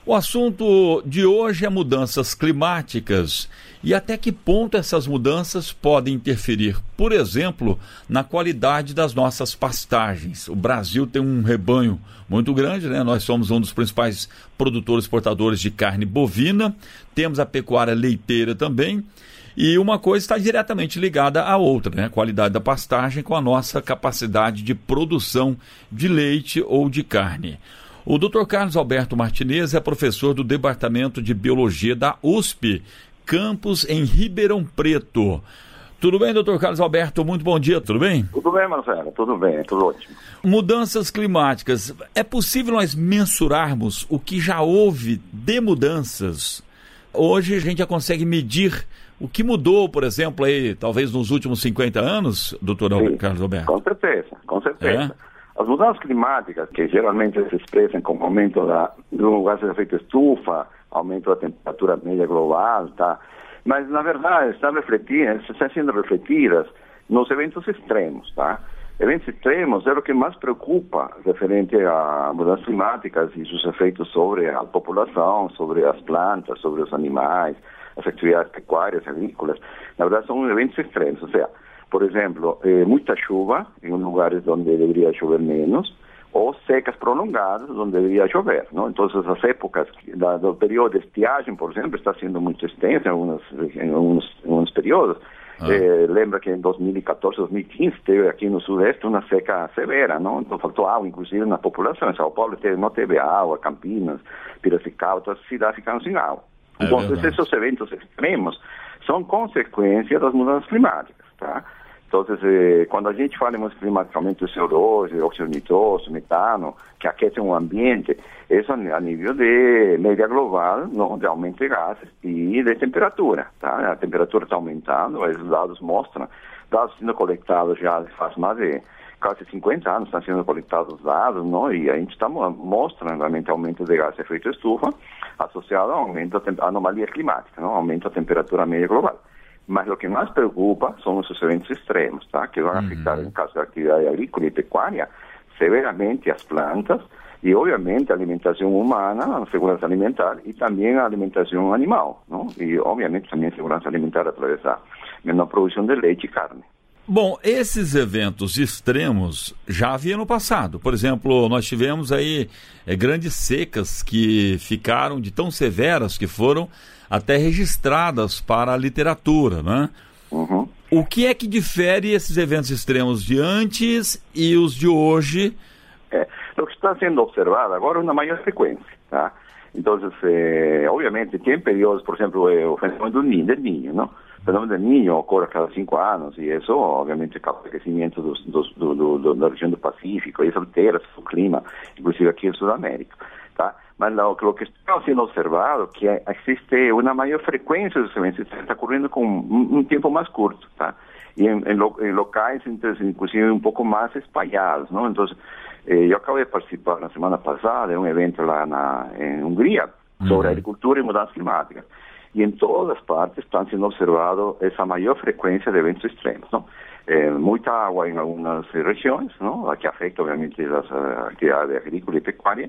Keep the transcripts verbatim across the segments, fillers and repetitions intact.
O assunto de hoje é mudanças climáticas e até que ponto essas mudanças podem interferir, por exemplo, na qualidade das nossas pastagens. O Brasil tem um rebanho muito grande, né? Nós somos um dos principais produtores exportadores de carne bovina, temos a pecuária leiteira também, e uma coisa está diretamente ligada à outra, né? A qualidade da pastagem com a nossa capacidade de produção de leite ou de carne. O doutor Carlos Alberto Martinez é professor do Departamento de Biologia da U S P, campus em Ribeirão Preto. Tudo bem, doutor Carlos Alberto? Muito bom dia, tudo bem? Tudo bem, Marcelo, tudo bem, tudo ótimo. Mudanças climáticas. É possível nós mensurarmos o que já houve de mudanças? Hoje a gente já consegue medir o que mudou, por exemplo, aí, talvez nos últimos cinquenta anos, doutor Sim, Carlos Alberto? Com certeza, com certeza. É? As mudanças climáticas, que geralmente se expressam como aumento da, do gás de efeito estufa, aumento da temperatura média global, tá? Mas, na verdade, estão, refletidas, estão sendo refletidas nos eventos extremos, tá? Eventos extremos é o que mais preocupa referente a mudanças climáticas e seus efeitos sobre a população, sobre as plantas, sobre os animais, as atividades pecuárias, agrícolas. Na verdade, são eventos extremos, ou seja, por exemplo, eh, muita chuva em lugares onde deveria chover menos, ou secas prolongadas onde deveria chover, não? Então, as épocas da, do período de estiagem, por exemplo, está sendo muito extensa em alguns, em alguns, em alguns períodos. Ah. Eh, lembra que em dois mil e quatorze, dois mil e quinze, teve aqui no Sudeste uma seca severa, não? Então, faltou água, inclusive, na população. Em São Paulo teve, não teve água, Campinas, Piracicaba, todas as cidades ficaram sem água. É então, verdade. Esses eventos extremos são consequência das mudanças climáticas, tá? Então, eh, quando a gente fala em mudanças climáticas, aumento de C O dois, óxido nitroso, metano, que aquecem o ambiente, isso a nível de média global, não, de aumento de gases e de temperatura, tá? A temperatura está aumentando, os dados mostram, dados sendo coletados já faz mais de quase cinquenta anos, estão sendo coletados dados, não? E a gente está mostrando realmente aumento de gases de efeito estufa associado ao aumento de anomalias climáticas, não? Aumento da temperatura média global. Mas o que mais preocupa são os eventos extremos, tá? Que vão afetar, uhum. no caso da atividade agrícola e pecuária, severamente as plantas e, obviamente, a alimentação humana, a segurança alimentar e também a alimentação animal, não? E, obviamente, também a segurança alimentar através da menor produção de leite e carne. Bom, esses eventos extremos já havia no passado. Por exemplo, nós tivemos aí é, grandes secas que ficaram de tão severas que foram até registradas para a literatura, né? Uhum. O que é que difere esses eventos extremos de antes e os de hoje? É, o que está sendo observado agora é uma maior frequência, tá? Então, eh, obviamente, tem períodos, por exemplo, eh, o fenômeno do ninho, del ninho, não? O fenômeno del ninho ocorre a cada cinco anos e isso, obviamente, causa crescimento dos, dos, do, do, do, da região do Pacífico, isso altera o clima, inclusive aqui em Sudamérica, tá? Mas o, o que está sendo observado é que existe uma maior frequência dos eventos, está ocorrendo com um, um tempo mais curto, tá? E em, em, lo, em locais, inclusive, um pouco mais espalhados, não? Então, eh, eu acabei de participar na semana passada de um evento lá na, em Hungria sobre uhum. agricultura e mudanças climáticas. E em todas as partes estão sendo observados essa maior frequência de eventos extremos, não? Eh, muita água em algumas regiões, não? Que afeta, obviamente, a atividade agrícola e pecuária,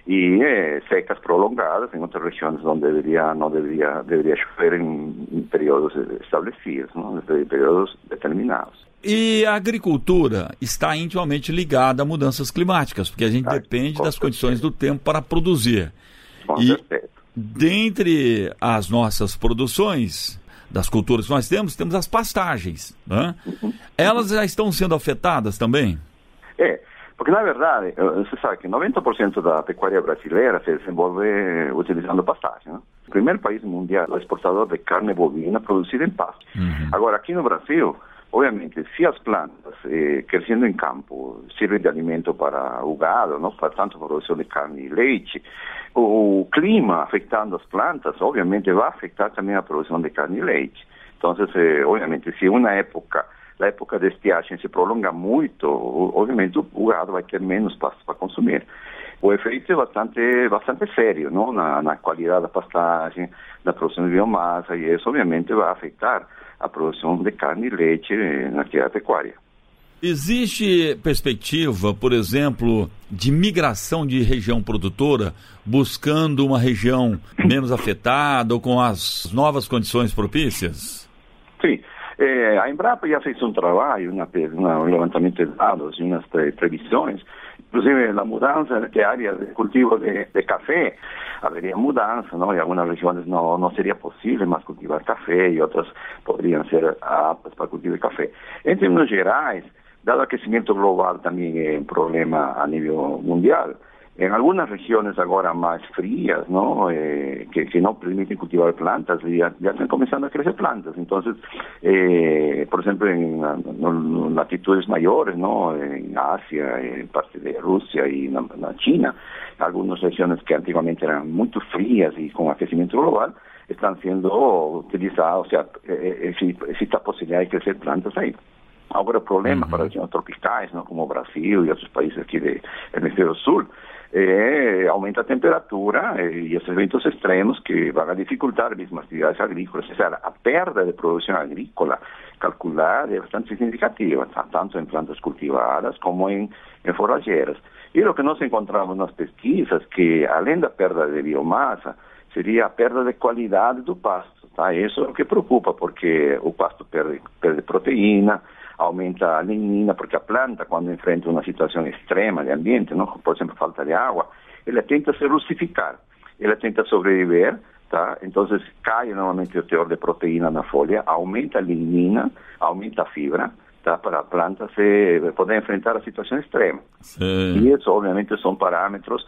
e eh, secas prolongadas em outras regiões onde deveria, não deveria, deveria chover em, em períodos estabelecidos, não? Em períodos determinados. E a agricultura está intimamente ligada a mudanças climáticas, porque a gente ah, depende das certeza. condições do tempo para produzir. Com e certeza. Dentre as nossas produções, das culturas que nós temos, temos as pastagens, né? Uhum. Elas já estão sendo afetadas também? É, porque na verdade, você sabe que noventa por cento da pecuária brasileira se desenvolve utilizando pastagem, né? O primeiro país mundial exportador de carne bovina produzida em pasto. Uhum. Agora, aqui no Brasil, obviamente, se as plantas eh, crescendo em campo servem de alimento para o gado, não? Para tanto produção de carne e leite, o clima afetando as plantas, obviamente, vai afetar também a produção de carne e leite. Então, eh, obviamente, se uma época, a época de estiagem se prolonga muito, obviamente o gado vai ter menos pasto para consumir. O efeito é bastante, bastante sério, não? Na, na qualidade da pastagem, na produção de biomassa, e isso, obviamente, vai afetar a produção de carne e leite na atividade pecuária. Existe perspectiva, por exemplo, de migração de região produtora, buscando uma região menos afetada ou com as novas condições propícias? Sim. Eh, a Embrapa já fez um trabalho, uma, uma, um levantamento de dados e umas previsões. Inclusive, a mudança de área de cultivo de, de café, haveria mudança, não? Em algumas regiões não, não seria possível mais cultivar café e outras poderiam ser aptas para cultivo de café. Em termos gerais, dado o aquecimento global também é um problema a nível mundial, em algumas regiões agora mais frias, não, eh, que, que não permitem cultivar plantas, já, já estão começando a crescer plantas. Então, eh, por exemplo, em no, no, latitudes maiores, não, em Ásia, em parte de Rússia e na, na China, algumas regiões que antigamente eram muito frias e com aquecimento global, estão sendo utilizadas, ou seja, existe a possibilidade de crescer plantas aí. Agora, o problema uhum. para regiões tropicais, não, como o Brasil e outros países aqui do hemisfério sul, é, aumenta a temperatura e esses eventos extremos que vão dificultar mesmo as atividades agrícolas. Ou seja, a perda de produção agrícola calculada é bastante significativa, tanto em plantas cultivadas como em, em forrageiras. E o que nós encontramos nas pesquisas, que além da perda de biomassa, seria a perda de qualidade do pasto. Tá? Isso é o que preocupa, porque o pasto perde, perde proteína, aumenta a lignina, porque a planta, quando enfrenta uma situação extrema de ambiente, não, por exemplo, falta de água, ela tenta se rustificar, ela tenta sobreviver, tá? Então cai normalmente o teor de proteína na folha, aumenta a lignina, aumenta a fibra, tá? Para a planta se poder enfrentar a situação extrema. Sim. E isso, obviamente, são parâmetros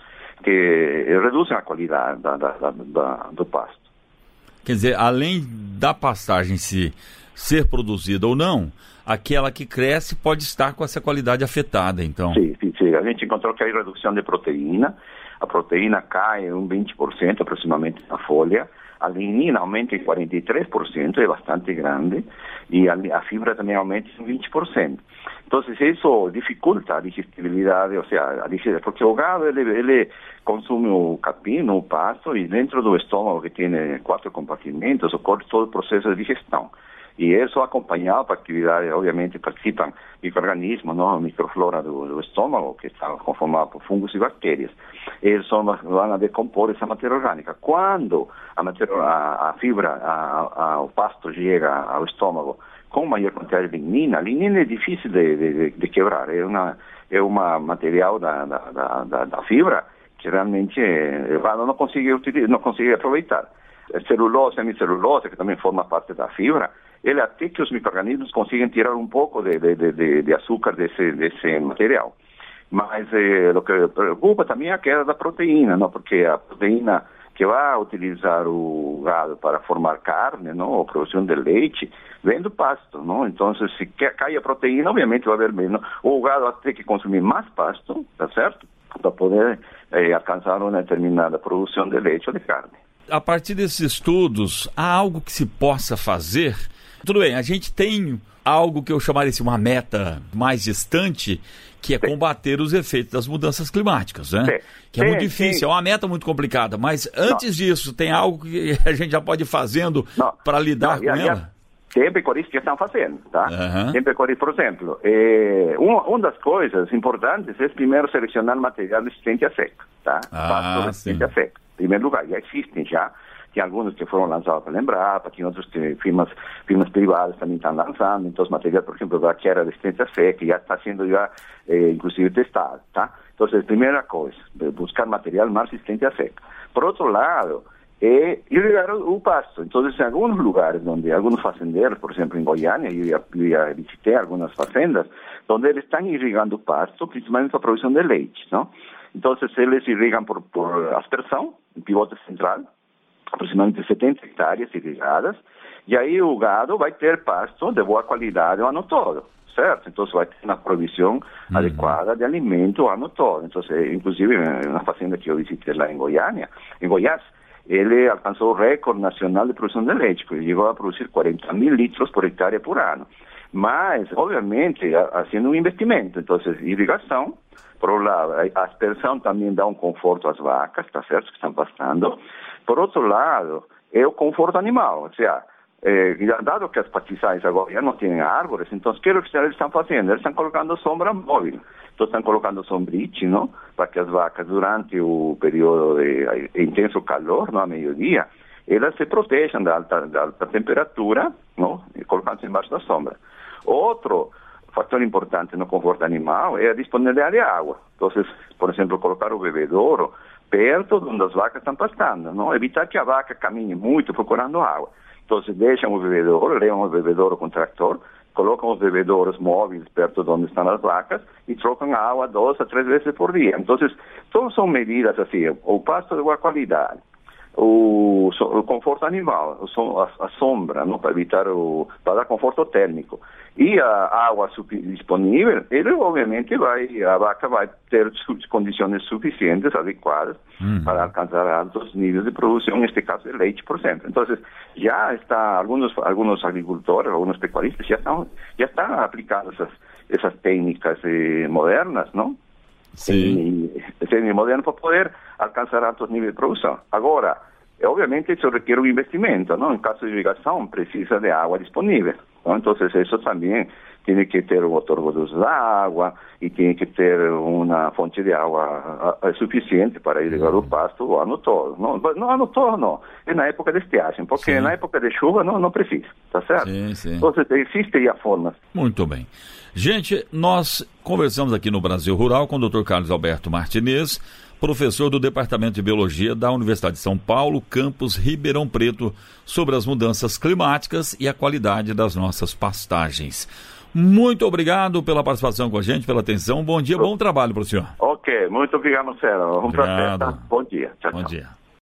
que reduzem a qualidade da, da, da, da, do pasto. Quer dizer, além da pastagem se ser produzida ou não, aquela que cresce pode estar com essa qualidade afetada, então. Sim, sim, sim. A gente encontrou que há redução de proteína, a proteína cai em um vinte por cento aproximadamente na folha, a lignina aumenta em quarenta e três por cento, é bastante grande, e a, a fibra também aumenta em vinte por cento. Então, isso dificulta a digestibilidade, ou seja, a digestibilidade, porque o gado ele, ele consome o capim, o pasto, e dentro do estômago, que tem quatro compartimentos, ocorre todo o processo de digestão. E isso acompanhado para atividade, obviamente participam micro-organismos, não? A microflora do, do estômago, que está conformada por fungos e bactérias. Eles são, vão a decompor essa matéria orgânica. Quando a, matéria, a, a fibra, a, a, o pasto chega ao estômago com maior quantidade de lignina, a lignina é difícil de, de, de quebrar, é uma é uma material da, da, da, da fibra que realmente o gado não consegue, utilizar, não consegue aproveitar. A celulose, a hemicelulose, que também forma parte da fibra, ele até que os micro-organismos conseguem tirar um pouco de, de, de, de açúcar desse, desse material. Mas eh, o que preocupa também é a queda da proteína, não? Porque a proteína que vai utilizar o gado para formar carne, não? Ou produção de leite, vem do pasto, não? Então, se cai a proteína, obviamente vai haver menos. Ou o gado vai ter que consumir mais pasto, tá certo? Para poder eh, alcançar uma determinada produção de leite ou de carne. A partir desses estudos, há algo que se possa fazer? Tudo bem, a gente tem algo que eu chamaria de uma meta mais distante, que é combater os efeitos das mudanças climáticas, né? Sim. Que é sim, muito difícil, sim. É uma meta muito complicada, mas antes não. disso, tem algo que a gente já pode ir fazendo para lidar não, com já, ela? Já. Tem pecuaristas que estão fazendo, tá? Uhum. Tem pecuaristas, por exemplo, eh, uma, uma das coisas importantes é primeiro selecionar material resistente a seca, tá? Ah, resistente a seca. Em primeiro lugar, já existem já, tem alguns que foram lançados pela Embrapa, tem outros que firmas, firmas privadas também estão lançando, então os materiais, por exemplo, da que era resistente a seca, já está sendo já, eh, inclusive, testado, tá? Então, a primeira coisa, buscar material mais resistente a seca. Por outro lado, é irrigar o, o pasto. Então, em alguns lugares, onde alguns fazendeiros, por exemplo, em Goiânia, eu já, eu já visitei algumas fazendas, onde eles estão irrigando o pasto, principalmente para a produção de leite, não? Então, eles irrigam por, por aspersão, em pivote central, aproximadamente setenta hectares irrigadas, e aí o gado vai ter pasto de boa qualidade o ano todo, certo? Então, vai ter uma provisão uhum. adequada de alimento o ano todo. Então, inclusive, na fazenda que eu visitei lá em Goiânia, em Goiás, ele alcançou o recorde nacional de produção de leite, porque chegou a produzir quarenta mil litros por hectare por ano. Mas, obviamente, fazendo um investimento. Então, irrigação, por um lado, a aspersão também dá um conforto às vacas, tá certo, que estão pastando. Por outro lado, é o conforto animal, ou seja, Eh, dado que as pastizais agora já não têm árvores, então o que eles estão fazendo? Eles estão colocando sombra móvel. Então estão colocando sombrite, não? Para que as vacas, durante o período de intenso calor, não, a meio-dia, elas se protejam da alta, da alta temperatura, não? E colocando-se embaixo da sombra. Outro fator importante no conforto animal é a disponibilidade de água. Então, por exemplo, colocar o bebedouro perto de onde as vacas estão pastando, não? Evitar que a vaca caminhe muito procurando água. Então, deixam o bebedouro, levam o bebedouro com tractor, colocam os bebedouros móveis perto de onde estão as vacas e trocam a água duas a três vezes por dia. Então, todas são medidas assim, o pasto de boa qualidade, o, o conforto animal, a, a sombra, não, para evitar o, para dar conforto térmico, e a água disponível, ele obviamente vai, a vaca vai ter condições suficientes, adequadas, uhum. para alcançar altos níveis de produção, neste caso de leite, por exemplo. Então, já está, alguns, alguns agricultores, alguns pecuaristas já estão, já estão aplicando essas, essas técnicas eh, modernas, não? Sim. Técnicas modernas para poder alcançar altos níveis de produção. Agora, obviamente isso requer um investimento, não? Em caso de irrigação, precisa de água disponível. ¿no? Entonces eso también tiene que tener un otorgo de uso de agua y tiene que tener una fuente de agua a, a, suficiente para irrigar o pasto o ano todo. No, no ano todo no, é na época de estiagem, porque sim. na época de chuva não, não precisa, tá certo? Sim, sim. Então existem a formas. Muito bem. Gente, nós conversamos aqui no Brasil Rural com o doutor Carlos Alberto Martinez, professor do Departamento de Biologia da Universidade de São Paulo, campus Ribeirão Preto, sobre as mudanças climáticas e a qualidade das nossas pastagens. Muito obrigado pela participação com a gente, pela atenção. Bom dia, bom trabalho para o senhor. Ok, muito obrigado, Marcelo. Um prazer. Tá? Bom dia. Tchau, bom tchau. dia.